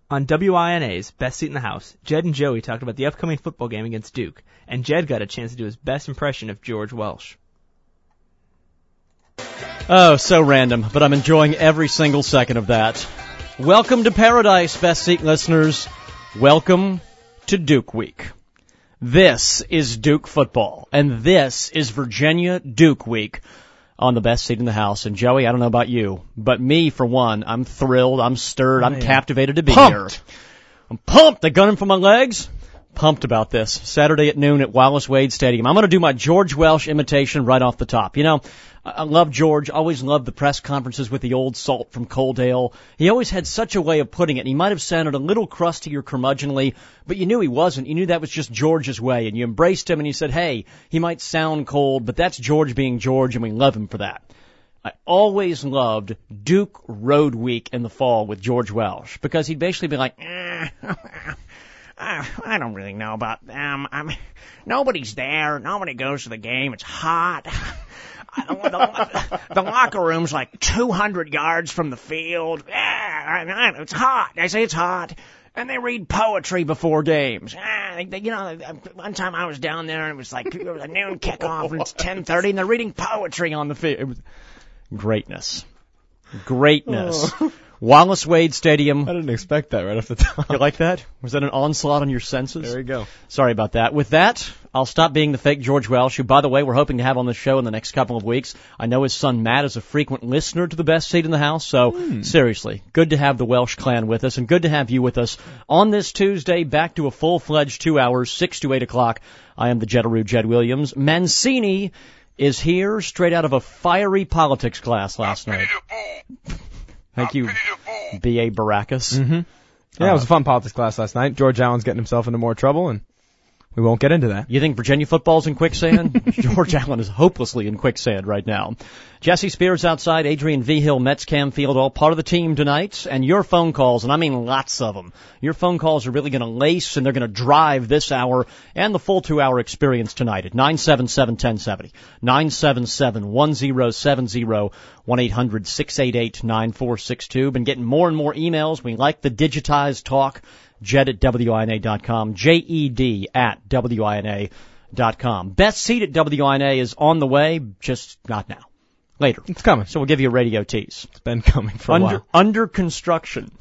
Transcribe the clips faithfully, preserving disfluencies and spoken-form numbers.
On W I N A's Best Seat in the House, Jed and Joey talked about the upcoming football game against Duke, and Jed got a chance to do his best impression of George Welsh. Oh, so random, but I'm enjoying every single second of that. Welcome to paradise, Best Seat listeners. Welcome to Duke Week. This is Duke football, and this is Virginia Duke Week on the Best Seat in the House. And Joey, I don't know about you, but me, for one, I'm thrilled, I'm stirred, I'm captivated to be Pumped. here. I'm pumped. They gunning for my legs. Pumped about this. Saturday at noon at Wallace Wade Stadium. I'm going to do my George Welsh imitation right off the top. You know, I love George. Always loved the press conferences with the old salt from Coaldale. He always had such a way of putting it. He might have sounded a little crusty or curmudgeonly, but you knew he wasn't. You knew that was just George's way, and you embraced him, and you said, hey, he might sound cold, but that's George being George, and we love him for that. I always loved Duke Road Week in the fall with George Welsh, because he'd basically be like, eh, I don't really know about them. I mean, nobody's there. Nobody goes to the game. It's hot. the, the locker room's like two hundred yards from the field. Yeah, it's hot. I say it's hot. And they read poetry before games. Ah, they, you know, one time I was down there and it was like it was a noon kickoff and it's ten thirty and they're reading poetry on the field. It was greatness. Greatness. Oh. Wallace Wade Stadium. I didn't expect that right off the top. You like that? Was that an onslaught on your senses? There you go. Sorry about that. With that, I'll stop being the fake George Welsh, who, by the way, we're hoping to have on the show in the next couple of weeks. I know his son Matt is a frequent listener to the Best Seat in the House, so mm. seriously, good to have the Welsh clan with us, and good to have you with us on this Tuesday, back to a full-fledged two hours, six to eight o'clock. I am the Jedaroo Jed Williams. Mancini is here straight out of a fiery politics class last night. Thank you, B A Baracus. Mm-hmm. Yeah, uh, it was a fun politics class last night. George Allen's getting himself into more trouble, and we won't get into that. You think Virginia football's in quicksand? George Allen is hopelessly in quicksand right now. Jesse Spears outside, Adrian Vigil, Mets Cam Field, all part of the team tonight. And your phone calls, and I mean lots of them. Your phone calls are really going to lace, and they're going to drive this hour and the full two-hour experience tonight at nine seven seven, one oh seven oh, nine seven seven, one oh seven oh, one eight hundred, six eight eight, nine four six two. Been getting more and more emails. We like the digitized talk. Jed at W I N A dot com, J E D at W I N A dot com. Best Seat at W I N A is on the way, just not now. Later. It's coming. So we'll give you a radio tease. It's been coming for under, a while. Under construction.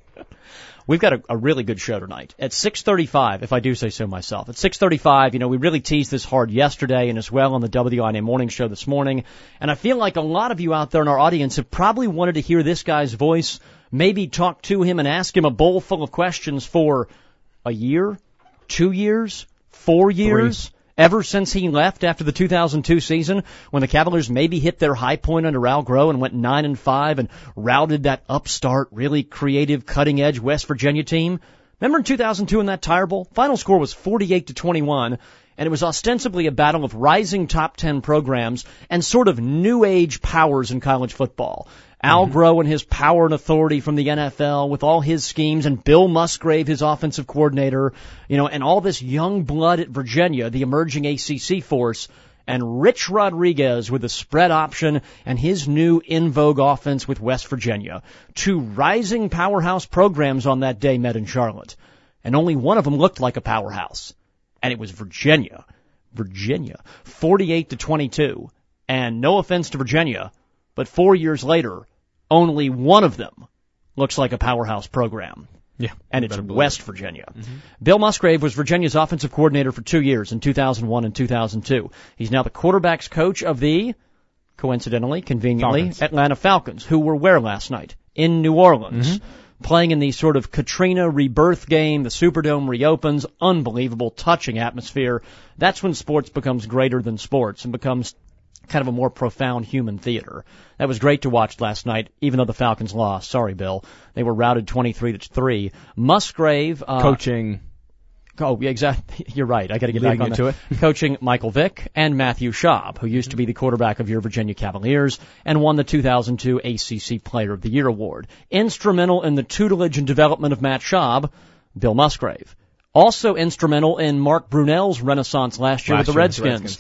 We've got a, a really good show tonight. At six thirty-five, if I do say so myself. At six thirty-five, you know, we really teased this hard yesterday and as well on the W I N A morning show this morning. And I feel like a lot of you out there in our audience have probably wanted to hear this guy's voice, maybe talk to him and ask him a bowl full of questions for a year, two years, four years. Three. Ever since he left after the two thousand two season, when the Cavaliers maybe hit their high point under Al Groh and went nine and five and routed that upstart, really creative, cutting-edge West Virginia team. Remember in two thousand two in that Tire Bowl? Final score was forty-eight to twenty-one, and it was ostensibly a battle of rising top ten programs and sort of new age powers in college football. Al Groh and his power and authority from the N F L with all his schemes, and Bill Musgrave, his offensive coordinator, you know, and all this young blood at Virginia, the emerging A C C force, and Rich Rodriguez with the spread option and his new in vogue offense with West Virginia. Two rising powerhouse programs on that day met in Charlotte, and only one of them looked like a powerhouse, and it was Virginia. Virginia, forty-eight to twenty-two, and no offense to Virginia, but four years later, only one of them looks like a powerhouse program. Yeah. And it's West Virginia. Mm-hmm. Bill Musgrave was Virginia's offensive coordinator for two years in two thousand one and two thousand two. He's now the quarterback's coach of the, coincidentally, conveniently, Falcons. Atlanta Falcons, who were where last night? In New Orleans. Mm-hmm. Playing in the sort of Katrina rebirth game. The Superdome reopens. Unbelievable, touching atmosphere. That's when sports becomes greater than sports and becomes kind of a more profound human theater. That was great to watch last night, even though the Falcons lost. Sorry, Bill. They were routed twenty-three to three. Musgrave. Uh, Coaching. Oh, yeah, exactly. You're right. I got to get Leading back on into that. it. Coaching Michael Vick and Matthew Schaub, who used to be the quarterback of your Virginia Cavaliers and won the two thousand two A C C Player of the Year award. Instrumental in the tutelage and development of Matt Schaub, Bill Musgrave. Also instrumental in Mark Brunell's renaissance last year last with the year Redskins. With the Redskins.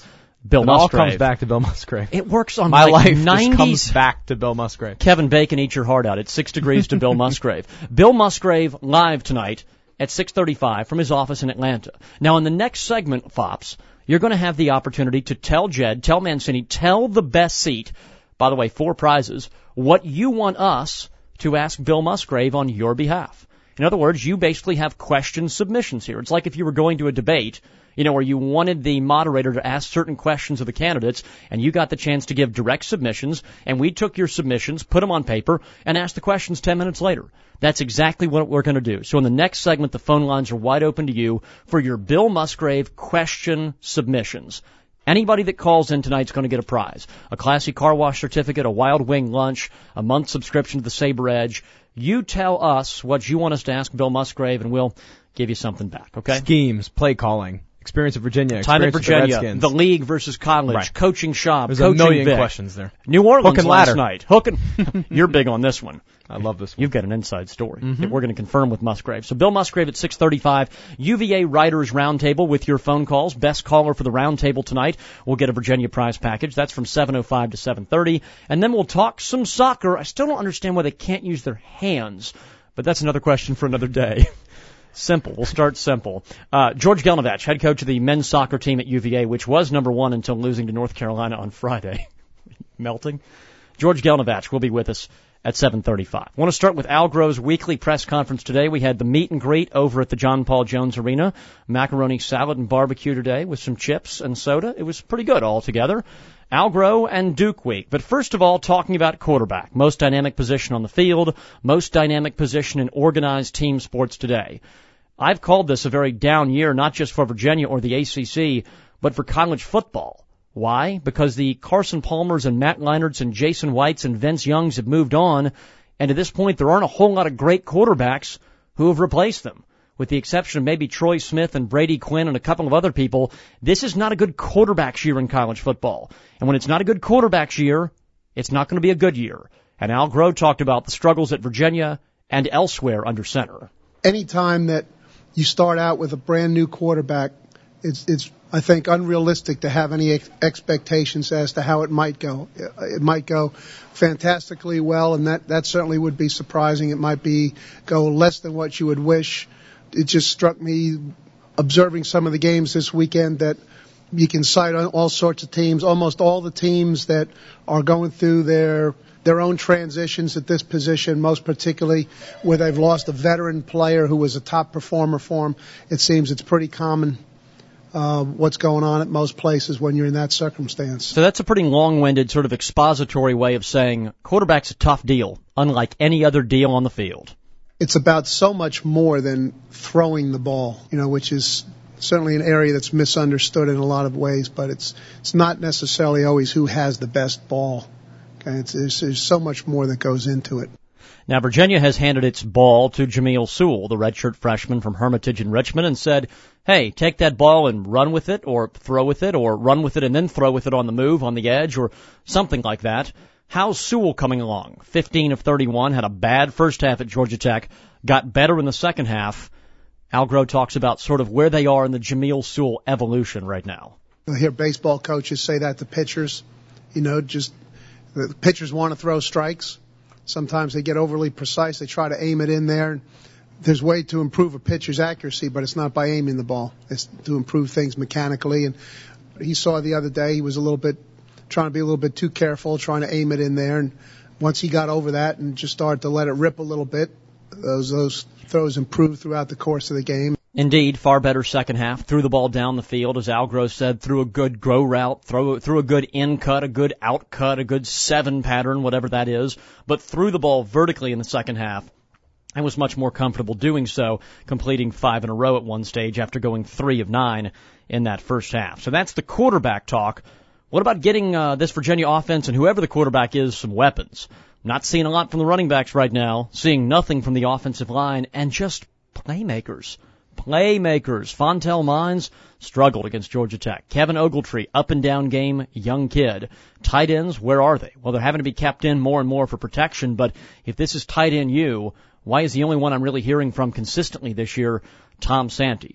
Bill it Musgrave. all comes back to Bill Musgrave. It works on My like life nineties. just comes back to Bill Musgrave. Kevin Bacon, eat your heart out. It's six degrees to Bill Musgrave. Bill Musgrave live tonight at six thirty-five from his office in Atlanta. Now, in the next segment, Fops, you're going to have the opportunity to tell Jed, tell Mancini, tell the best seat, by the way, four prizes, what you want us to ask Bill Musgrave on your behalf. In other words, you basically have question submissions here. It's like if you were going to a debate, you know, where you wanted the moderator to ask certain questions of the candidates, and you got the chance to give direct submissions, and we took your submissions, put them on paper, and asked the questions ten minutes later. That's exactly what we're going to do. So in the next segment, the phone lines are wide open to you for your Bill Musgrave question submissions. Anybody that calls in tonight's going to get a prize. A classy car wash certificate, a Wild Wing lunch, a month subscription to the Sabre Edge. You tell us what you want us to ask Bill Musgrave, and we'll give you something back, okay? Schemes, play calling, experience of Virginia, Time at experience with the Virginia, Redskins. the league versus college, Right. coaching shop, There's coaching a million Vic. questions there. New Orleans Hook and last ladder. night. Hook and You're big on this one. I love this one. You've got an inside story Mm-hmm. that we're going to confirm with Musgrave. So Bill Musgrave at six thirty-five, U V A Writers Roundtable with your phone calls. Best caller for the roundtable tonight will get a Virginia prize package. That's from seven oh five to seven thirty. And then we'll talk some soccer. I still don't understand why they can't use their hands, but that's another question for another day. Simple. We'll start simple. Uh, George Gelnovich, head coach of the men's soccer team at U V A, which was number one until losing to North Carolina on Friday. Melting. George Gelnovich will be with us at seven thirty-five. I want to start with Al Grove's weekly press conference today. We had the meet and greet over at the John Paul Jones Arena. Macaroni salad and barbecue today with some chips and soda. It was pretty good all together. Al Grove and Duke Week. But first of all, talking about quarterback. Most dynamic position on the field, most dynamic position in organized team sports today. I've called this a very down year, not just for Virginia or the A C C, but for college football. Why? Because the Carson Palmers and Matt Leinarts and Jason Whites and Vince Youngs have moved on, and at this point there aren't a whole lot of great quarterbacks who have replaced them. With the exception of maybe Troy Smith and Brady Quinn and a couple of other people, this is not a good quarterback's year in college football. And when it's not a good quarterback's year, it's not going to be a good year. And Al Grove talked about the struggles at Virginia and elsewhere under center. Anytime that you start out with a brand new quarterback, it's, it's I think, unrealistic to have any ex- expectations as to how it might go. It might go fantastically well, and that, that certainly would be surprising. It might be go less than what you would wish. It just struck me observing some of the games this weekend that you can cite on all sorts of teams, almost all the teams that are going through their their own transitions at this position, most particularly where they've lost a veteran player who was a top performer for them. It seems it's pretty common uh, what's going on at most places when you're in that circumstance. So that's a pretty long-winded sort of expository way of saying quarterback's a tough deal, unlike any other deal on the field. It's about so much more than throwing the ball, you know, which is certainly an area that's misunderstood in a lot of ways, but it's it's not necessarily always who has the best ball. Okay, it's, there's, there's so much more that goes into it. Now, Virginia has handed its ball to Jameel Sewell, the redshirt freshman from Hermitage in Richmond, and said, hey, take that ball and run with it, or throw with it, or run with it and then throw with it on the move, on the edge, or something like that. How's Sewell coming along? fifteen of thirty-one, had a bad first half at Georgia Tech, got better in the second half. Al Grove talks about sort of where they are in the Jameel Sewell evolution right now. I hear baseball coaches say that to pitchers. You know, just the pitchers want to throw strikes. Sometimes they get overly precise. They try to aim it in there. There's a way to improve a pitcher's accuracy, but it's not by aiming the ball. It's to improve things mechanically. And he saw the other day he was a little bit trying to be a little bit too careful, trying to aim it in there. And once he got over that and just started to let it rip a little bit, those those throws improved throughout the course of the game. Indeed, far better second half. Threw the ball down the field, as Al Grove said, threw a good grow route, throw, threw a good in cut, a good out cut, a good seven pattern, whatever that is, but threw the ball vertically in the second half and was much more comfortable doing so, completing five in a row at one stage after going three of nine in that first half. So that's the quarterback talk. What about getting uh, this Virginia offense and whoever the quarterback is some weapons? Not seeing a lot from the running backs right now, seeing nothing from the offensive line, and just playmakers. Playmakers. Fontel Mines struggled against Georgia Tech. Kevin Ogletree, up and down game, young kid. Tight ends, where are they? Well, they're having to be kept in more and more for protection, but if this is tight end you, why is the only one I'm really hearing from consistently this year Tom Santee?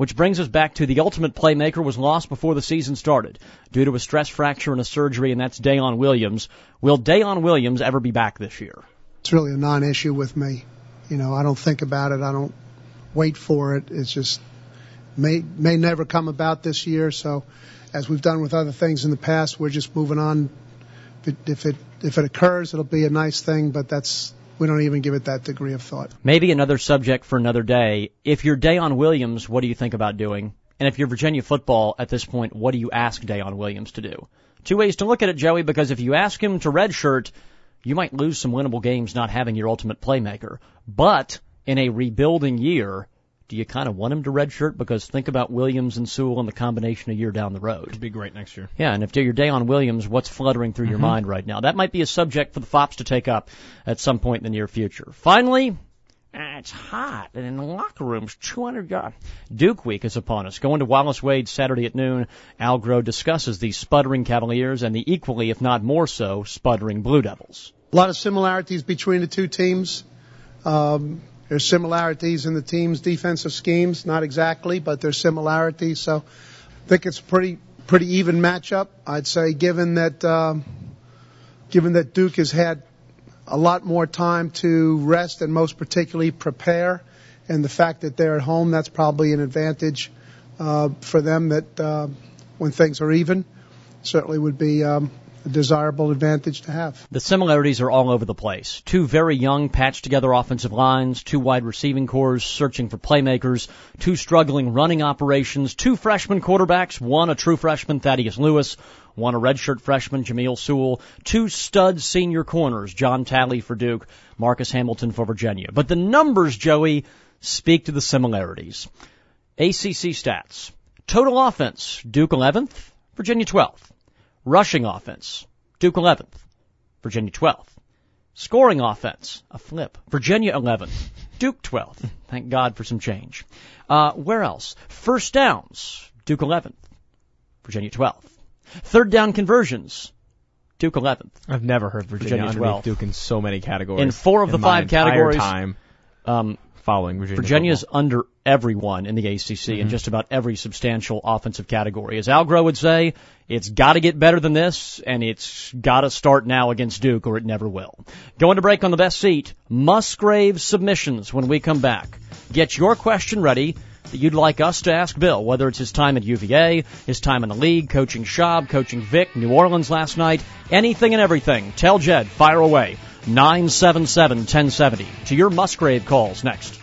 Which brings us back to the ultimate playmaker was lost before the season started due to a stress fracture and a surgery, and that's Dayon Williams. Will Dayon Williams ever be back this year? It's really a non-issue with me. You know, I don't think about it. I don't wait for it. It's just may may never come about this year. So, as we've done with other things in the past, we're just moving on. If it if it, if it occurs, it'll be a nice thing, but that's we don't even give it that degree of thought. Maybe another subject for another day. If you're Dayon Williams, what do you think about doing? And if you're Virginia football at this point, what do you ask Dayon Williams to do? Two ways to look at it, Joey, because if you ask him to redshirt, you might lose some winnable games not having your ultimate playmaker. But in a rebuilding year, do you kind of want him to redshirt? Because think about Williams and Sewell and the combination a year down the road. It'd be great next year. Yeah, and if you're Dayon Williams, what's fluttering through mm-hmm. your mind right now? That might be a subject for the Fops to take up at some point in the near future. Finally, ah, it's hot, and in the locker rooms, two hundred guys. Duke Week is upon us. Going to Wallace Wade Saturday at noon, Al Groh discusses the sputtering Cavaliers and the equally, if not more so, sputtering Blue Devils. A lot of similarities between the two teams. Um, There's similarities in the team's defensive schemes, not exactly, but there's similarities. So I think it's a pretty pretty even matchup. I'd say, given that um, given that Duke has had a lot more time to rest and most particularly prepare, and the fact that they're at home, that's probably an advantage uh, for them. That uh, when things are even, certainly would be. Um, A desirable advantage to have. The similarities are all over the place. Two very young, patched-together offensive lines, two wide receiving corps searching for playmakers, two struggling running operations, two freshman quarterbacks, one a true freshman, Thaddeus Lewis, one a redshirt freshman, Jameel Sewell, two stud senior corners, John Talley for Duke, Marcus Hamilton for Virginia. But the numbers, Joey, speak to the similarities. A C C stats. Total offense, Duke eleventh, Virginia twelfth. Rushing offense, Duke eleventh, Virginia twelfth. Scoring offense, a flip, Virginia eleventh, Duke twelfth. Thank God for some change. Uh, where else? First downs, Duke eleventh, Virginia twelfth. Third down conversions, Duke eleventh. I've never heard Virginia, Virginia underneath twelfth. Duke in so many categories. In four of the in five my categories. Time Um, following Virginia. Virginia's football. under everyone in the A C C mm-hmm. in just about every substantial offensive category. As Al Groh would say, it's got to get better than this, and it's got to start now against Duke, or it never will. Going to break on the best seat, Musgrave submissions when we come back. Get your question ready that you'd like us to ask Bill, whether it's his time at U V A, his time in the league, coaching Schaub, coaching Vic, New Orleans last night, anything and everything. Tell Jed, fire away. nine seven seven, one oh seven oh. To your Musgrave calls next.